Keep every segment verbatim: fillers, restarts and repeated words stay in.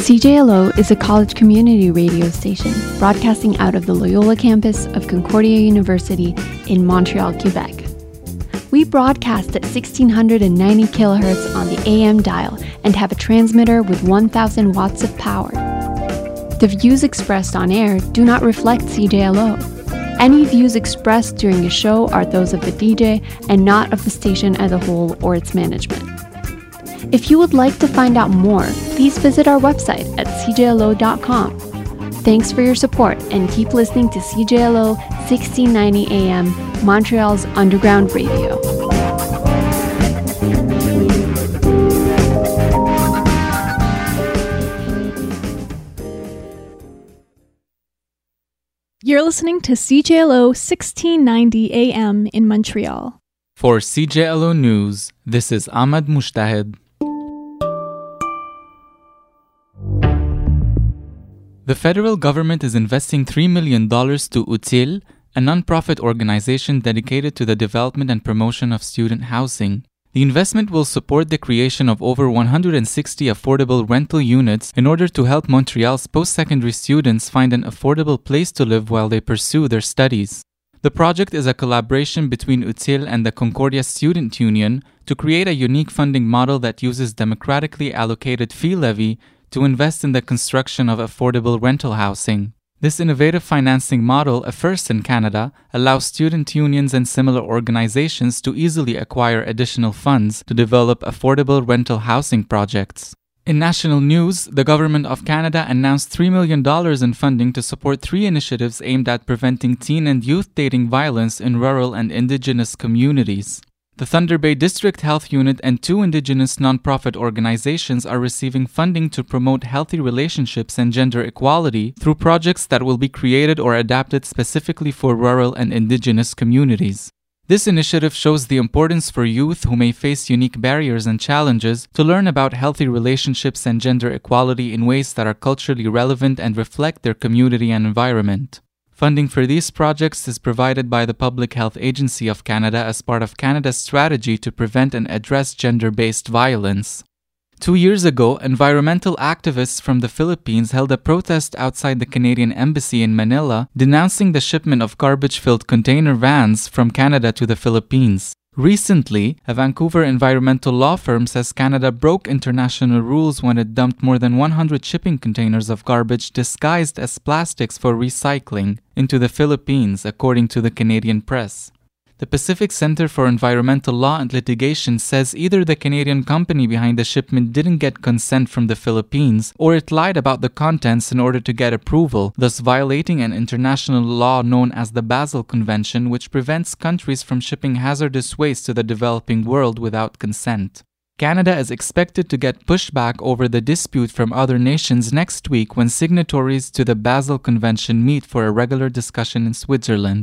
C J L O is a college community radio station broadcasting out of the Loyola campus of Concordia University in Montreal, Quebec. We broadcast at sixteen ninety kilohertz on the A M dial and have a transmitter with one thousand watts of power. The views expressed on air do not reflect C J L O. Any views expressed during a show are those of the D J and not of the station as a whole or its management. If you would like to find out more, please visit our website at c j l o dot com. Thanks for your support and keep listening to C J L O sixteen ninety A M, Montreal's underground radio. You're listening to C J L O sixteen ninety A M in Montreal. For C J L O News, this is Ahmad Mushtahed. The federal government is investing three million dollars to Util, a non-profit organization dedicated to the development and promotion of student housing. The investment will support the creation of over one hundred sixty affordable rental units in order to help Montreal's post-secondary students find an affordable place to live while they pursue their studies. The project is a collaboration between Util and the Concordia Student Union to create a unique funding model that uses democratically allocated fee levy to invest in the construction of affordable rental housing. This innovative financing model, a first in Canada, allows student unions and similar organizations to easily acquire additional funds to develop affordable rental housing projects. In national news, the Government of Canada announced three million dollars in funding to support three initiatives aimed at preventing teen and youth dating violence in rural and Indigenous communities. The Thunder Bay District Health Unit and two Indigenous nonprofit organizations are receiving funding to promote healthy relationships and gender equality through projects that will be created or adapted specifically for rural and Indigenous communities. This initiative shows the importance for youth who may face unique barriers and challenges to learn about healthy relationships and gender equality in ways that are culturally relevant and reflect their community and environment. Funding for these projects is provided by the Public Health Agency of Canada as part of Canada's strategy to prevent and address gender-based violence. Two years ago, environmental activists from the Philippines held a protest outside the Canadian Embassy in Manila, denouncing the shipment of garbage-filled container vans from Canada to the Philippines. Recently, a Vancouver environmental law firm says Canada broke international rules when it dumped more than one hundred shipping containers of garbage disguised as plastics for recycling into the Philippines, according to the Canadian press. The Pacific Center for Environmental Law and Litigation says either the Canadian company behind the shipment didn't get consent from the Philippines, or it lied about the contents in order to get approval, thus violating an international law known as the Basel Convention, which prevents countries from shipping hazardous waste to the developing world without consent. Canada is expected to get pushback over the dispute from other nations next week when signatories to the Basel Convention meet for a regular discussion in Switzerland.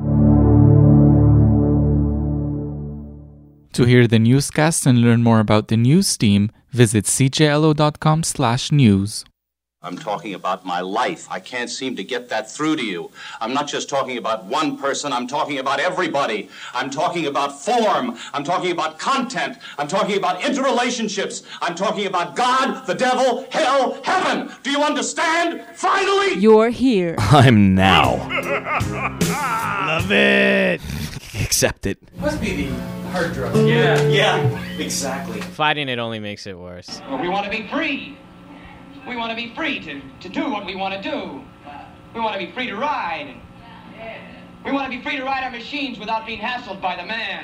To hear the newscast and learn more about the news team, visit c j l o dot com slash news. I'm talking about my life. I can't seem to get that through to you. I'm not just talking about one person. I'm talking about everybody. I'm talking about form. I'm talking about content. I'm talking about interrelationships. I'm talking about God, the devil, hell, heaven. Do you understand? Finally! You're here. I'm now. Love it. Accept it. Must be the hard drugs. Yeah, yeah, exactly. Fighting it only makes it worse. Well, we want to be free. We want to be free to, to do what we want to do. We want to be free to ride. We want to be free to ride our machines without being hassled by the man.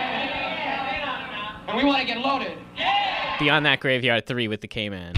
And we want to get loaded. Beyond That Graveyard three with the K-Man.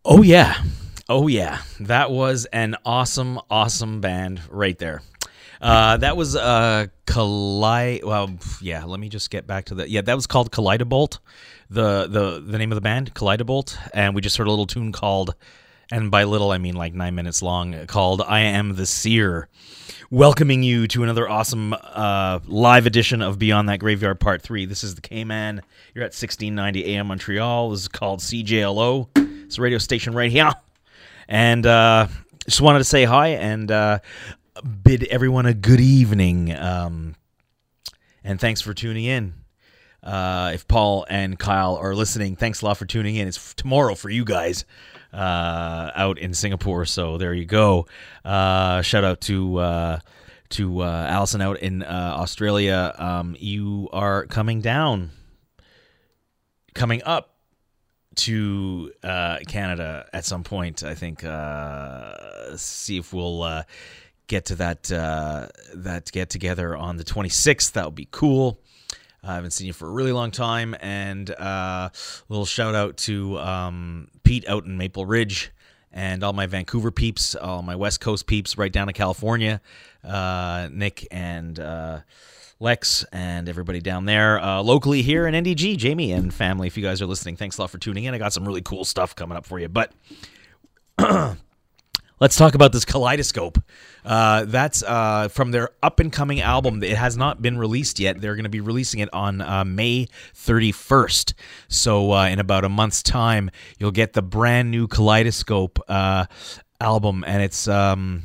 Oh, yeah. Oh, yeah. That was an awesome, awesome band right there. Uh, that was uh, Kaleid... Well, yeah, let me just get back to that. Yeah, that was called Kaleidobolt, the, the, the name of the band, Kaleidobolt. And we just heard a little tune called, and by little I mean like nine minutes long, called I Am the Seer. Welcoming you to another awesome uh, live edition of Beyond That Graveyard Part three. This is the K-Man. You're at sixteen ninety A M Montreal. This is called C J L O. It's a radio station right here. And uh, just wanted to say hi and uh, bid everyone a good evening. Um, and thanks for tuning in. Uh, if Paul and Kyle are listening, thanks a lot for tuning in. It's tomorrow for you guys. Uh, out in Singapore, so there you go. Uh, shout out to uh, to uh, Allison out in uh, Australia. Um, you are coming down, coming up to uh, Canada at some point. I think. Uh, see if we'll uh, get to that uh, that get together on the twenty-sixth. That would be cool. I haven't seen you for a really long time, and uh, a little shout out to um, Pete out in Maple Ridge and all my Vancouver peeps, all my West Coast peeps right down to California, uh, Nick and uh, Lex and everybody down there. Uh, locally here in N D G, Jamie and family, if you guys are listening, thanks a lot for tuning in. I got some really cool stuff coming up for you, but let's talk about this Kaleidoscope. Uh, that's uh, from their up-and-coming album. It has not been released yet. They're going to be releasing it on uh, May thirty-first. So uh, in about a month's time, you'll get the brand new Kaleidoscope uh, album. And it's... Um,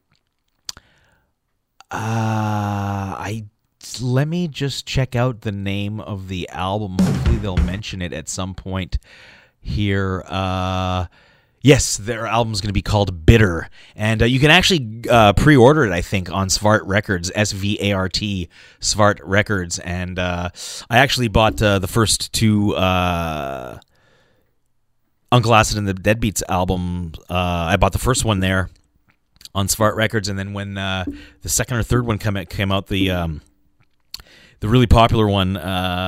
uh, I let me just check out the name of the album. Hopefully they'll mention it at some point here. Uh... Yes, their album's going to be called Bitter, and uh, you can actually uh, pre-order it, I think, on Svart Records, S V A R T, Svart Records, and uh, I actually bought uh, the first two uh, Uncle Acid and the Deadbeats album. Uh, I bought the first one there on Svart Records, and then when uh, the second or third one come, came out, the um, the really popular one,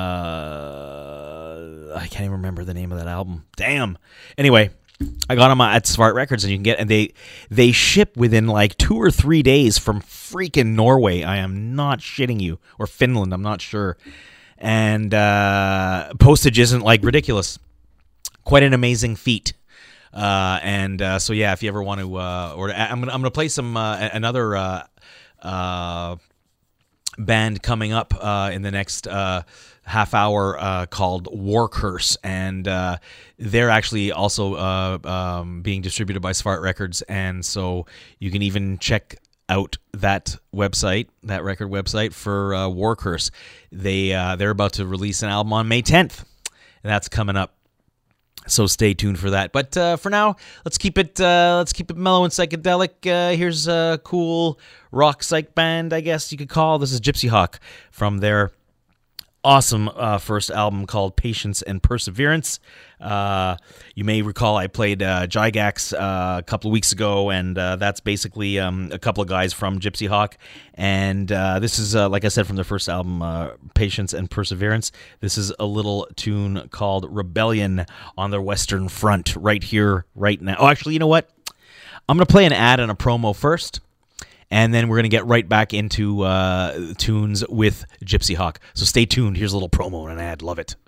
uh, I can't even remember the name of that album. Damn. Anyway, I got them at Svart Records, and you can get, and they they ship within like two or three days from freaking Norway. I am not shitting you, or Finland. I'm not sure. And uh, postage isn't like ridiculous. Quite an amazing feat. Uh, and uh, so yeah, if you ever want to, uh, or I'm gonna I'm gonna play some uh, another uh, uh, band coming up uh, in the next uh, half hour uh, called War Curse, and uh, they're actually also uh, um, being distributed by Svart Records, and so you can even check out that website, that record website for uh, War Curse. They uh, they're about to release an album on May tenth, and that's coming up. So stay tuned for that. But uh, for now, let's keep it uh, let's keep it mellow and psychedelic. Uh, here's a cool rock psych band, I guess you could call. This is Gypsy Hawk from their awesome uh, first album called Patience and Perseverance. Uh, you may recall I played uh, Gygax uh, a couple of weeks ago, and uh, that's basically um, a couple of guys from Gypsy Hawk. And uh, this is, uh, like I said, from their first album, uh, Patience and Perseverance. This is a little tune called Rebellion on their Western Front right here, right now. Oh, actually, you know what? I'm going to play an ad and a promo first, and then we're going to get right back into uh, tunes with Gypsy Hawk. So stay tuned. Here's a little promo and an ad. Love it.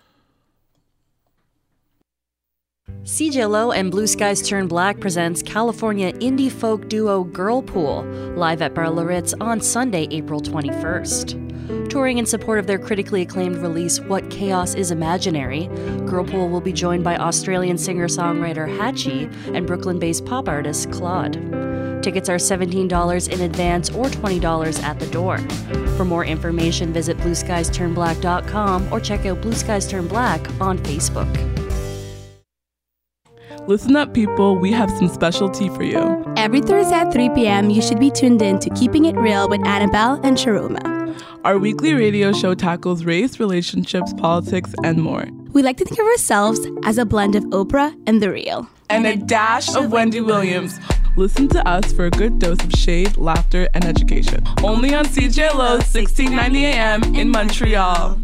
C J L O and Blue Skies Turn Black presents California indie folk duo Girlpool, live at Bar Loritz on Sunday, April twenty-first. Touring in support of their critically acclaimed release, What Chaos Is Imaginary, Girlpool will be joined by Australian singer-songwriter Hatchie and Brooklyn-based pop artist Claude. Tickets are seventeen dollars in advance or twenty dollars at the door. For more information, visit blue skies turn black dot com or check out Blue Skies Turn Black on Facebook. Listen up, people. We have some special tea for you. Every Thursday at three p.m., you should be tuned in to Keeping It Real with Annabelle and Sharuma. Our weekly radio show tackles race, relationships, politics, and more. We like to think of ourselves as a blend of Oprah and The Real. And a dash of Wendy Williams. Listen to us for a good dose of shade, laughter, and education. Only on C J L O, sixteen ninety A M in Montreal.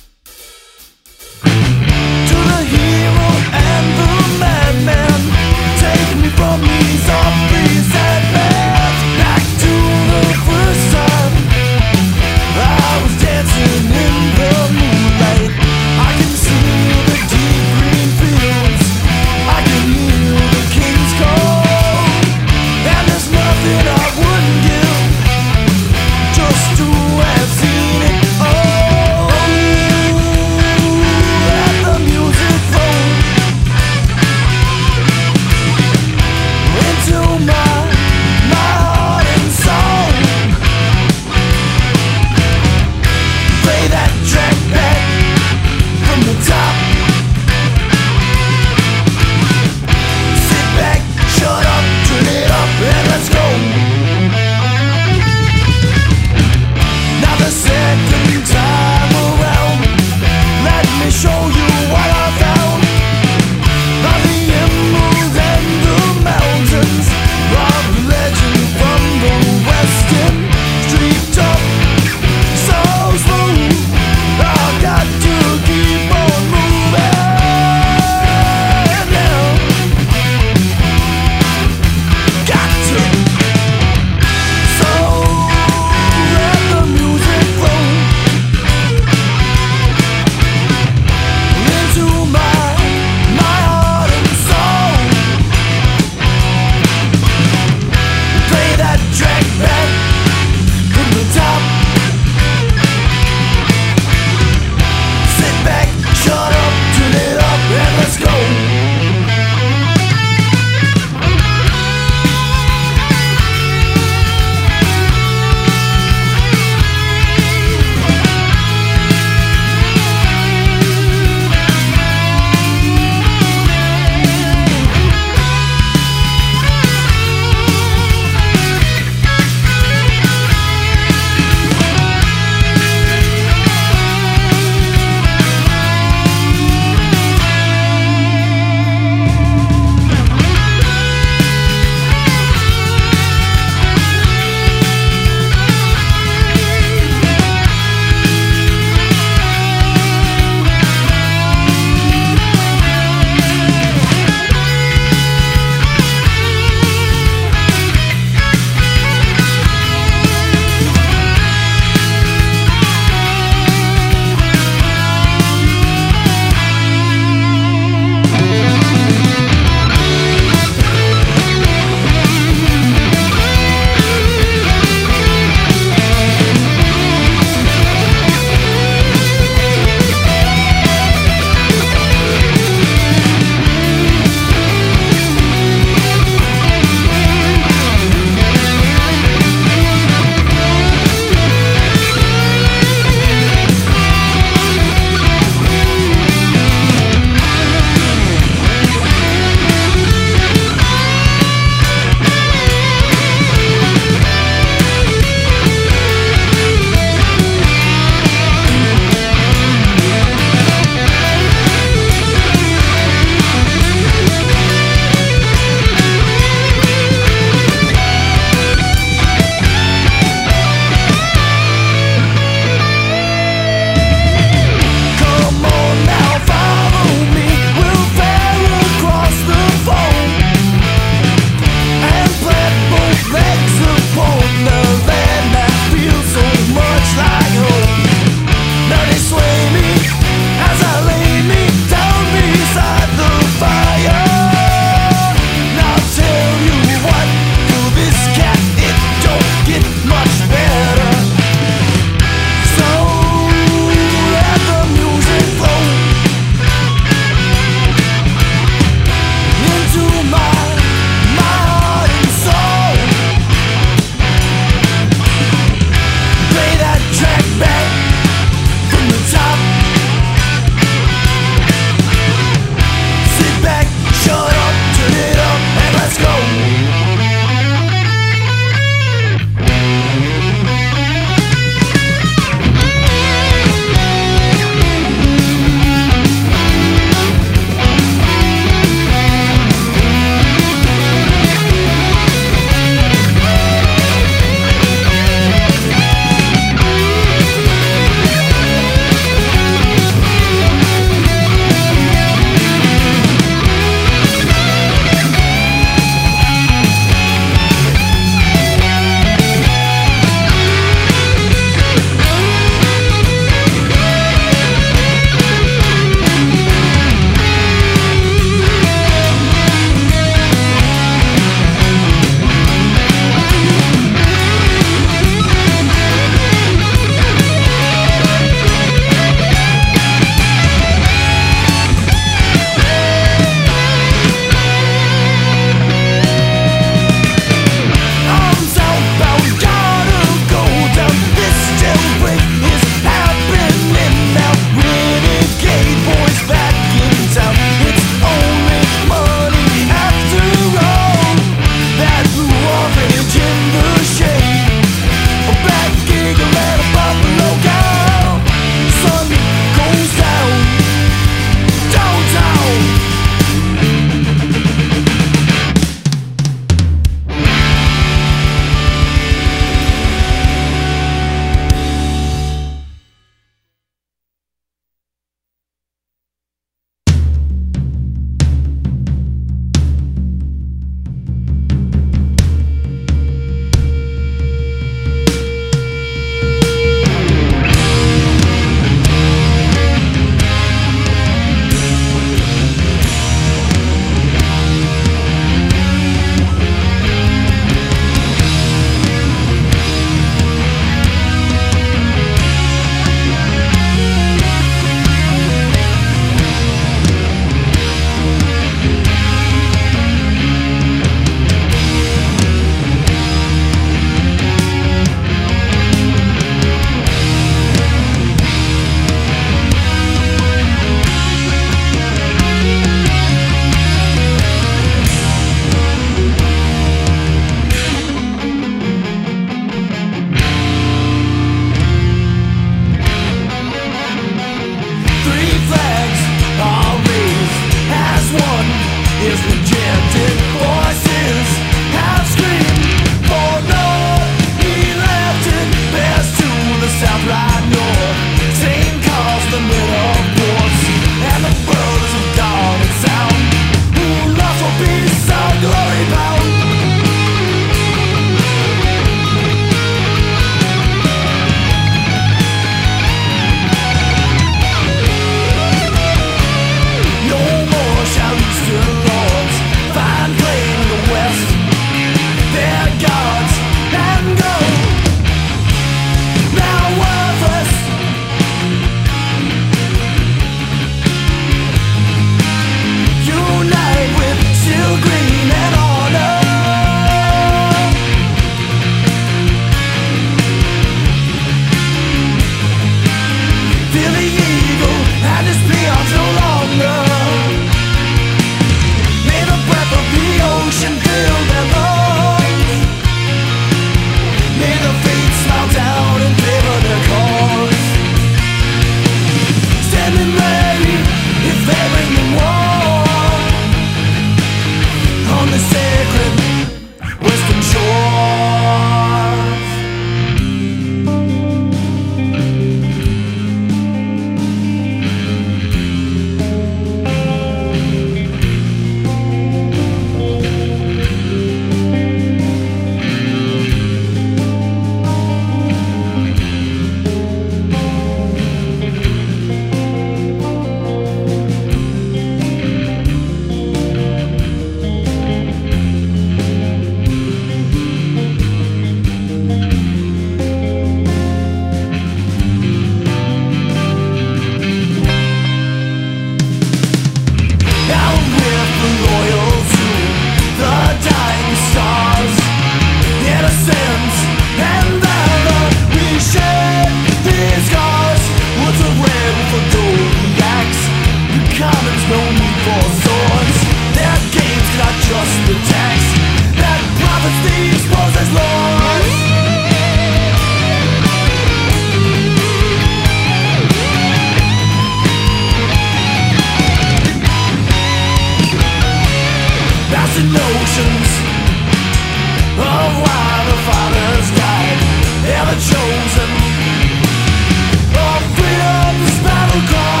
explanations of why the fathers died. They're the chosen of freedom's battle cry.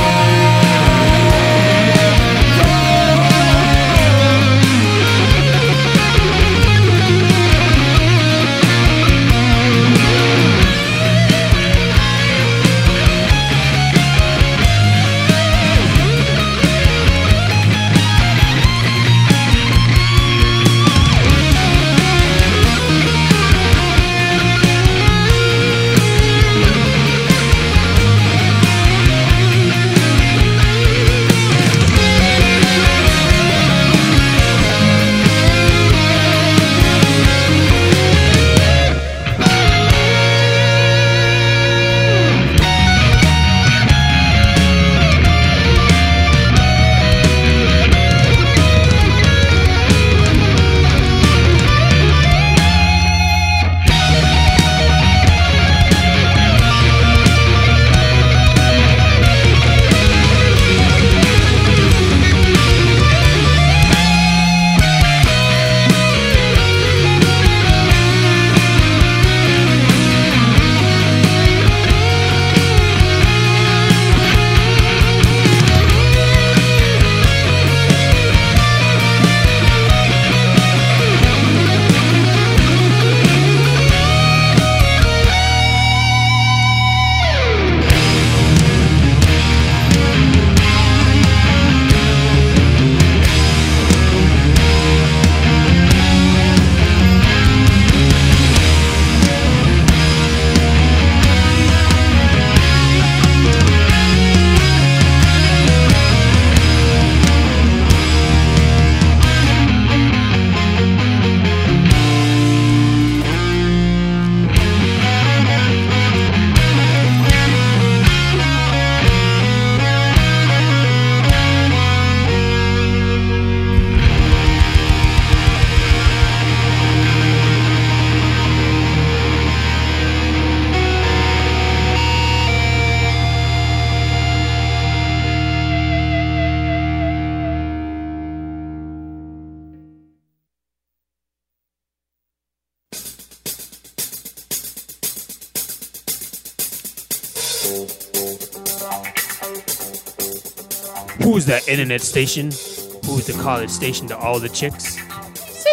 Who's that internet station? Who's the college station to all the chicks? C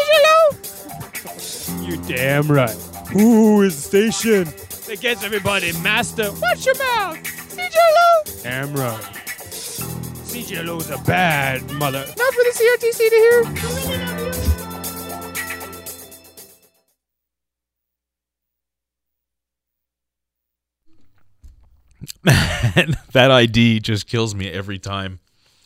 J Lo! You damn right. Who is the station that gets everybody master? Watch your mouth! C J Lo! Damn right. C J Lo's a bad mother. Not for the C R T C to hear. Man, that I D just kills me every time.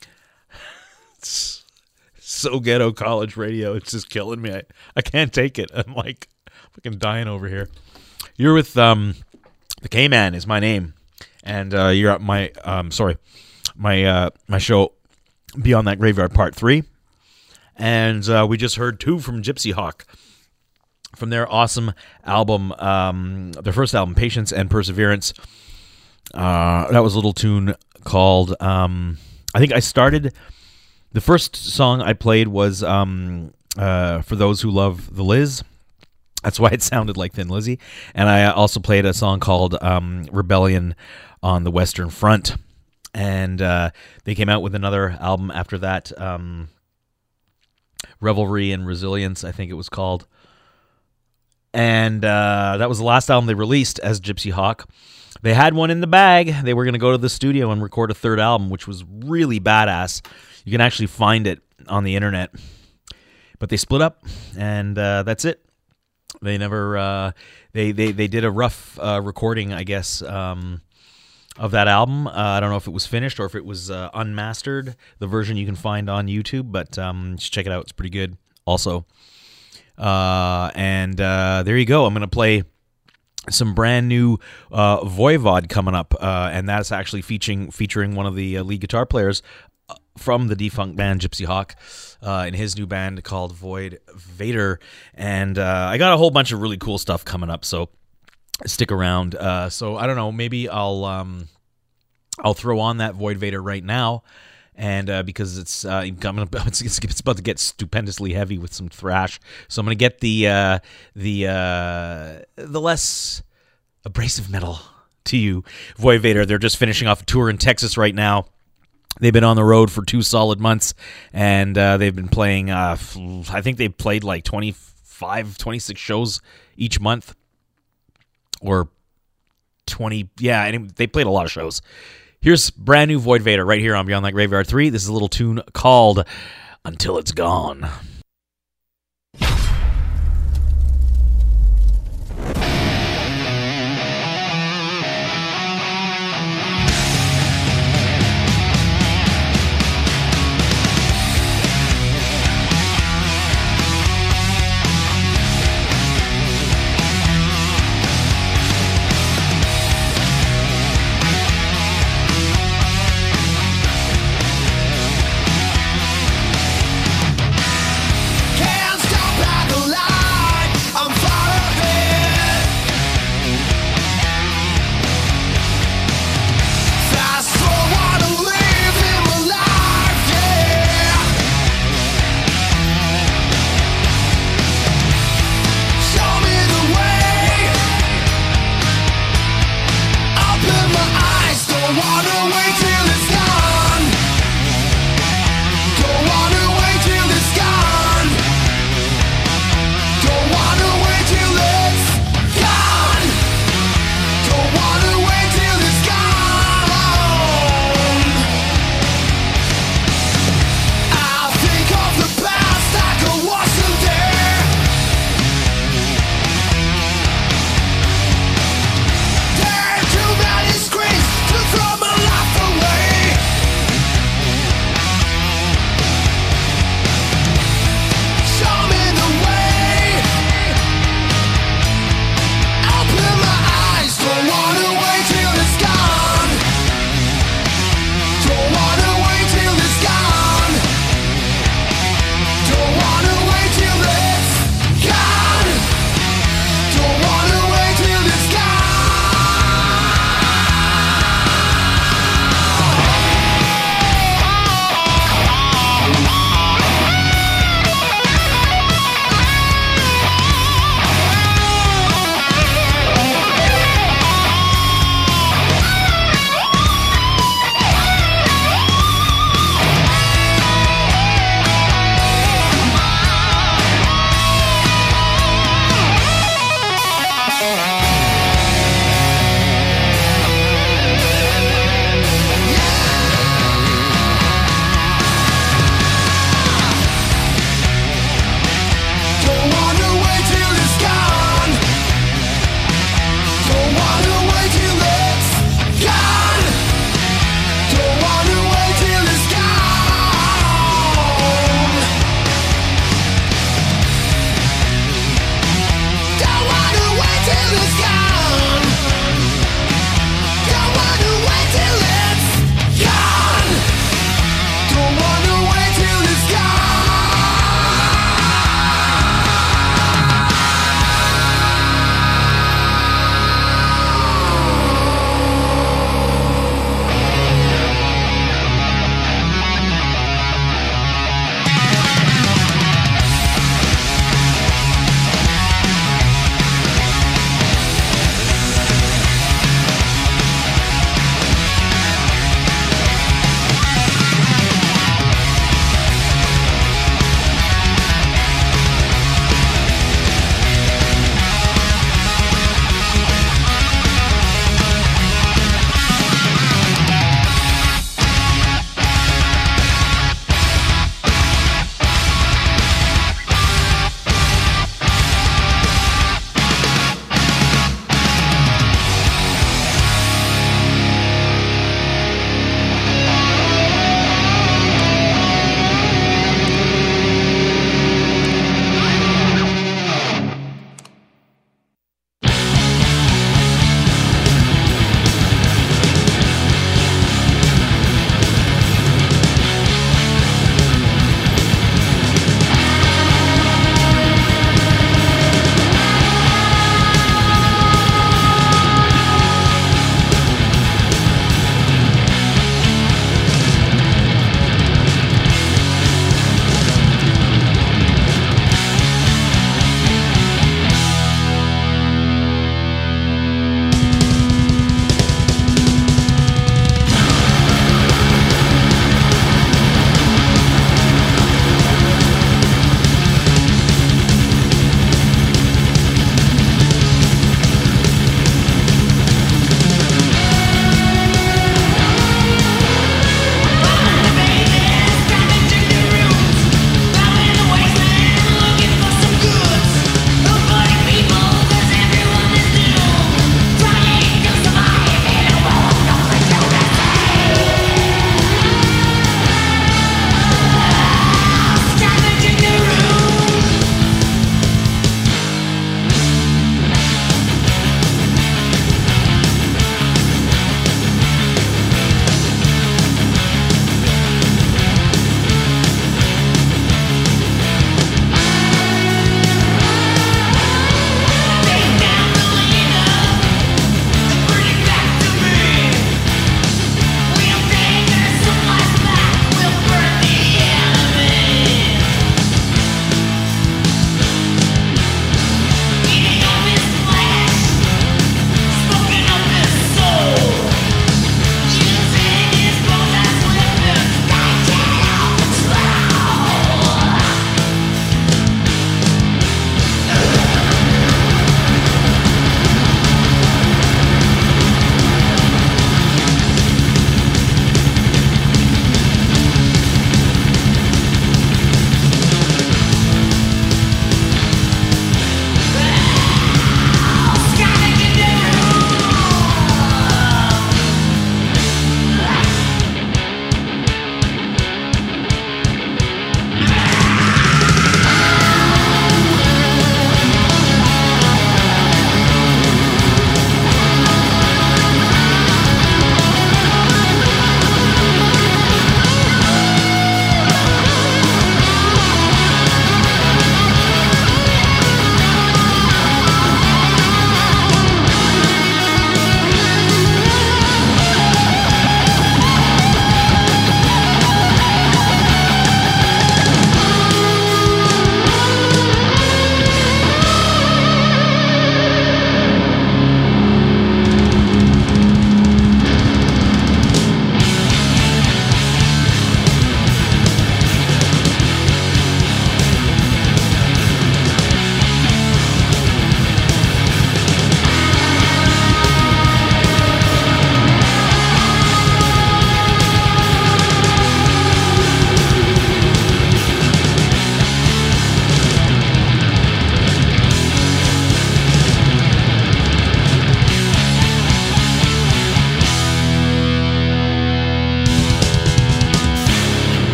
It's so ghetto college radio. It's just killing me. I, I can't take it. I'm like fucking dying over here. You're with um, the K-Man is my name, and uh, you're at my um, sorry, my uh, my show Beyond That Graveyard Part Three, and uh, we just heard two from Gypsy Hawk from their awesome album, um, their first album, Patience and Perseverance. Uh, that was a little tune called, um, I think I started, the first song I played was um, uh, For Those Who Love the Liz. That's why it sounded like Thin Lizzy. And I also played a song called um, Rebellion on the Western Front. And uh, they came out with another album after that, um, Revelry and Resilience, I think it was called. And uh, that was the last album they released as Gypsy Hawk. They had one in the bag. They were going to go to the studio and record a third album, which was really badass. You can actually find it on the internet. But they split up, and uh, that's it. They never. Uh, they they they did a rough uh, recording, I guess, um, of that album. Uh, I don't know if it was finished or if it was uh, unmastered. The version you can find on YouTube, but um, just check it out. It's pretty good. Also, uh, and uh, there you go. I'm going to play some brand new uh, Voivod coming up, uh, and that's actually featuring featuring one of the uh, lead guitar players from the defunct band Gypsy Hawk uh, in his new band called Void Vader. And uh, I got a whole bunch of really cool stuff coming up, so stick around. Uh, so I don't know, maybe I'll um, I'll throw on that Void Vader right now, and uh, because it's uh, gonna, it's it's about to get stupendously heavy with some thrash. So I'm gonna get the uh, the uh, the less abrasive metal to you, Void Vader. They're just finishing off a tour in Texas right now. They've been on the road for two solid months, and uh, they've been playing, uh, I think they played like twenty-five, twenty-six shows each month, or twenty, yeah, and they played a lot of shows. Here's brand new Void Vader right here on Beyond That Graveyard three. This is a little tune called Until It's Gone. Until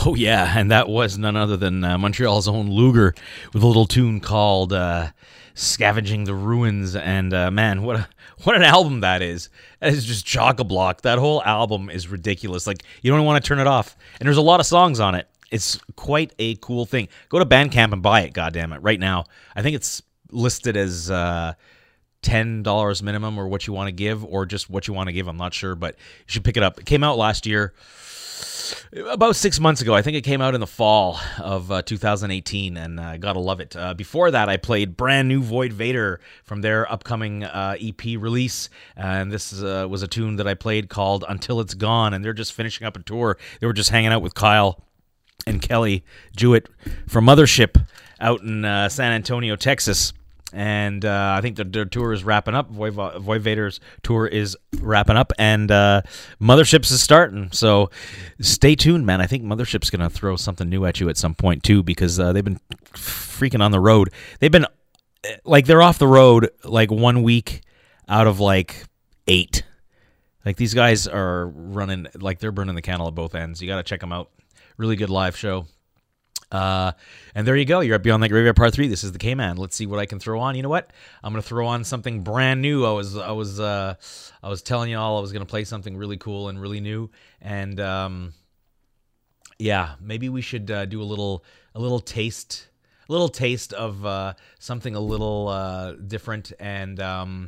Oh, yeah, and that was none other than uh, Montreal's own Luger with a little tune called uh, Scavenging the Ruins. And, uh, man, what a, what an album that is. That is just chock-a-block. That whole album is ridiculous. Like, you don't want to turn it off. And there's a lot of songs on it. It's quite a cool thing. Go to Bandcamp and buy it, goddammit, right now. I think it's listed as uh, ten dollars minimum or what you want to give, or just what you want to give. I'm not sure, but you should pick it up. It came out last year, about six months ago. I think it came out in the fall of uh, two thousand eighteen, and I uh, gotta love it. Uh, before that, I played brand new Void Vader from their upcoming uh, E P release, and this uh, was a tune that I played called Until It's Gone, and they're just finishing up a tour. They were just hanging out with Kyle and Kelly Jewett from Mothership out in uh, San Antonio, Texas. And uh, I think the, their tour is wrapping up. Void, Void Vader's tour is wrapping up, and uh, Mothership's is starting. So stay tuned, man. I think Mothership's going to throw something new at you at some point, too, because uh, they've been freaking on the road. They've been, like, they're off the road, like, one week out of, like, eight. Like, these guys are running, like, they're burning the candle at both ends. You got to check them out. Really good live show. Uh, and there you go. You're at Beyond the Graveyard Part Three. This is the K-Man. Let's see what I can throw on. You know what? I'm gonna throw on something brand new. I was, I was, uh, I was telling y'all I was gonna play something really cool and really new. And um, yeah, maybe we should uh, do a little, a little taste, a little taste of uh, something a little uh, different. And um,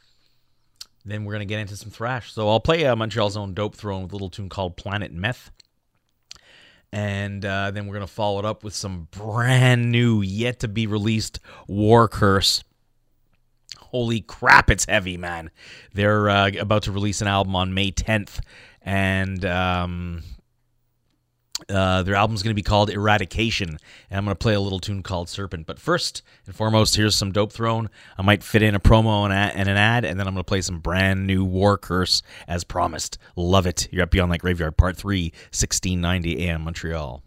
then we're gonna get into some thrash. So I'll play uh, Montreal's own Dope Throne with a little tune called Planet Meth. And uh, then we're going to follow it up with some brand new, yet-to-be-released War Curse. Holy crap, it's heavy, man. They're uh, about to release an album on May tenth, and um, uh, their album's going to be called Eradication, and I'm going to play a little tune called Serpent. But first and foremost, here's some Dope Throne. I might fit in a promo and, a- and an ad, and then I'm going to play some brand new War Curse as promised. Love it. You're up Beyond That Graveyard, Part three, sixteen ninety A M Montreal.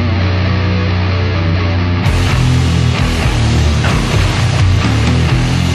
We'll be right back.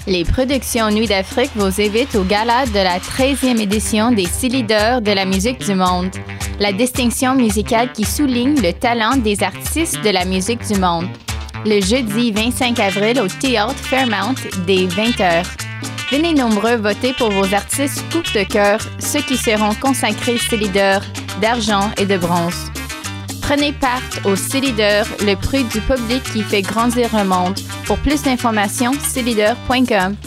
Les productions Nuit d'Afrique vous invitent au gala de la treizième édition des six leaders de la musique du monde, la distinction musicale qui souligne le talent des artistes de la musique du monde. Le jeudi vingt-cinq avril au Théâtre Fairmount dès vingt heures. Venez nombreux voter pour vos artistes coups de cœur, ceux qui seront consacrés six leaders d'argent et de bronze. Prenez part au six leaders, le prix du public qui fait grandir le monde. Pour plus d'informations, six leaders point com.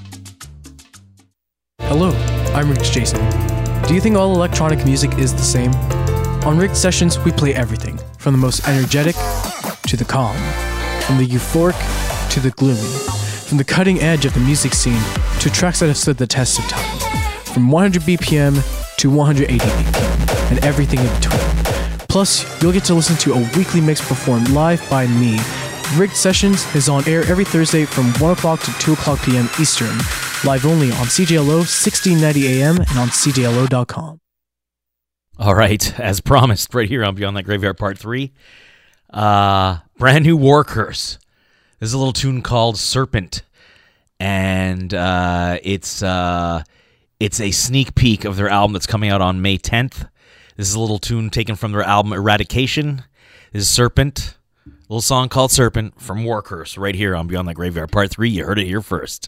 Hello, I'm Rich Jason. Do you think all electronic music is the same? On Rigged Sessions, we play everything, from the most energetic to the calm, from the euphoric to the gloomy, from the cutting edge of the music scene to tracks that have stood the test of time, from one hundred B P M to one hundred eighty B P M, and everything in between. Plus, you'll get to listen to a weekly mix performed live by me. Rigged Sessions is on air every Thursday from one o'clock to two o'clock p m Eastern, live only on C J L O sixteen ninety A M and on C J L O dot com. All right, as promised, right here on Beyond That Graveyard Part three, uh, brand new War Curse. This is a little tune called Serpent, and uh, it's uh, it's a sneak peek of their album that's coming out on May tenth. This is a little tune taken from their album Eradication. This is Serpent, a little song called Serpent from War Curse, right here on Beyond That Graveyard Part three. You heard it here first.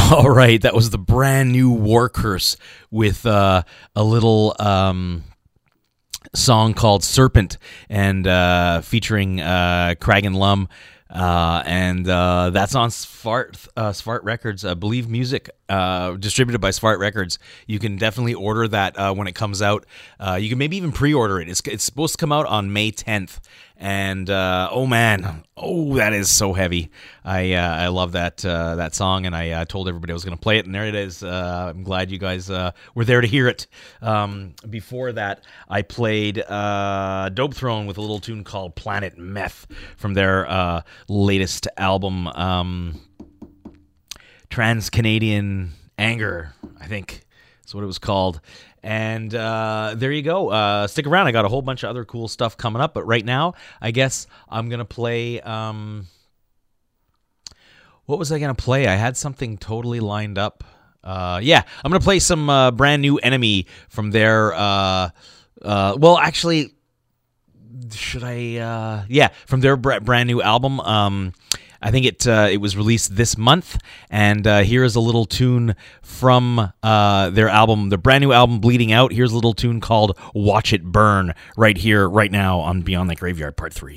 All right, that was the brand new War Curse with uh, a little um, song called Serpent, and uh, featuring uh, Kragan Lum. Uh, and uh, that's on Svart, uh, Svart Records, I believe music, uh, distributed by Svart Records. You can definitely order that uh, when it comes out. Uh, you can maybe even pre-order it. It's, it's supposed to come out on May tenth. And uh, oh man, oh that is so heavy. I uh, I love that uh, that song, and I uh, told everybody I was going to play it, and there it is. Uh, I'm glad you guys uh, were there to hear it. Um, before that, I played uh, Dope Throne with a little tune called Planet Meth from their uh, latest album, um, Trans-Canadian Anger, I think is what it was called. And uh, there you go. Uh, stick around. I got a whole bunch of other cool stuff coming up. But right now, I guess I'm going to play... Um, what was I going to play? I had something totally lined up. Uh, yeah, I'm going to play some uh, brand new Enemy from their... Uh, uh, well, actually, should I... Uh, yeah, from their brand new album. Um, I think it uh, it was released this month, and uh, here is a little tune from uh, their album, their brand new album, Bleeding Out. Here's a little tune called Watch It Burn, right here, right now on Beyond the Graveyard Part three.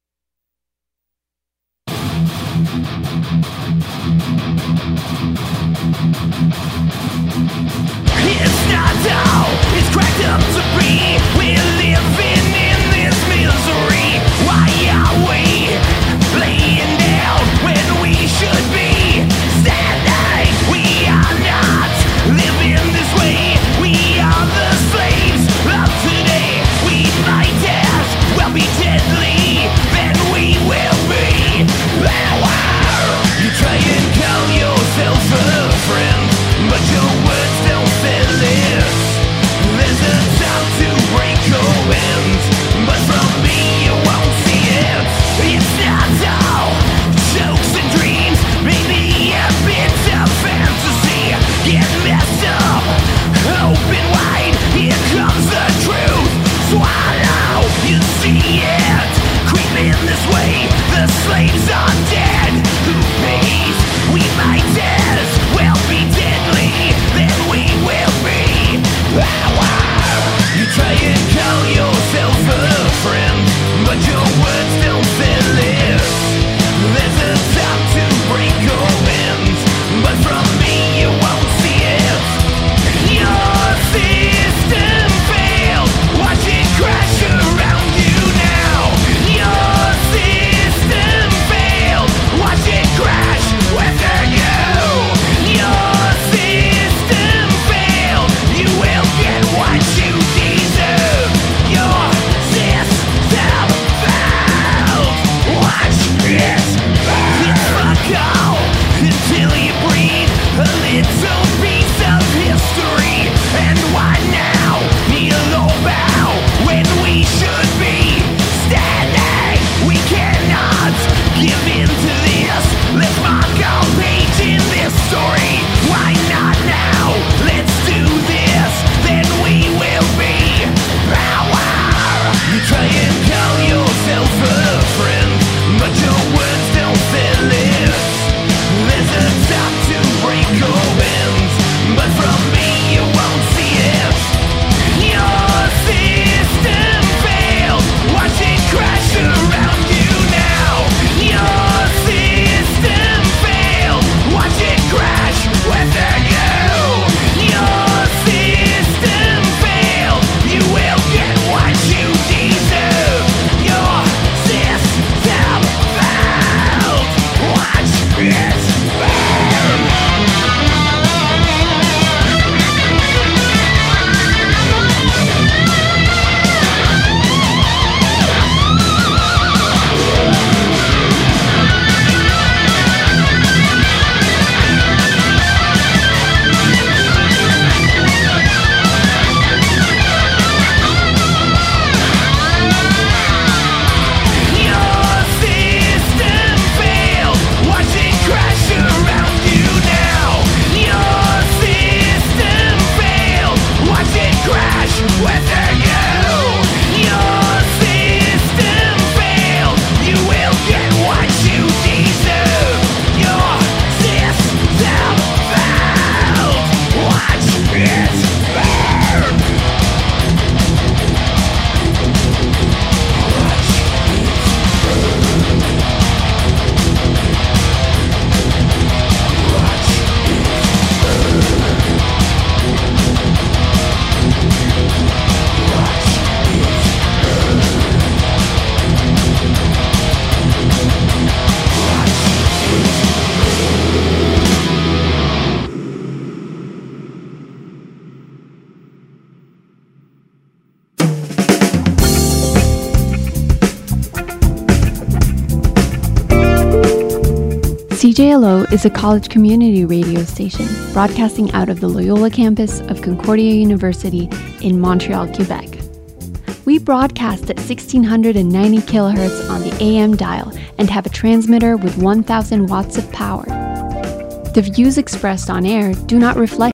It's not how it's cracked up to be. We're living in this misery. Why are we laying down when we should be standing? We are not living this way. We are the slaves of today. We might as well be deadly. C J L O is a college community radio station broadcasting out of the Loyola campus of Concordia University in Montreal, Quebec. We broadcast at sixteen ninety kilohertz on the A M dial and have a transmitter with one thousand watts of power. The views expressed on air do not reflect